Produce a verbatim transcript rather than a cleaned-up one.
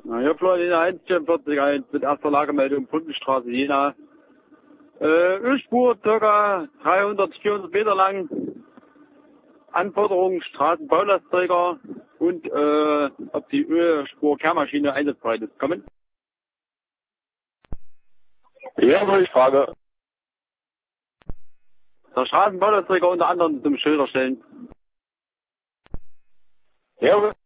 Ja, Florida eins vierundvierzig eins mit erster Lagemeldung Brückenstraße Jena. Äh, Ölspur ca. dreihundert, vierhundert Meter lang. Anforderungen Straßenbaulastträger und äh, ob die Ölspur Kehrmaschine einsatzbereit ist. Kommen? Ja, ich frage. Der Straßenbaulastträger unter anderem zum Schilderstellen. Ja,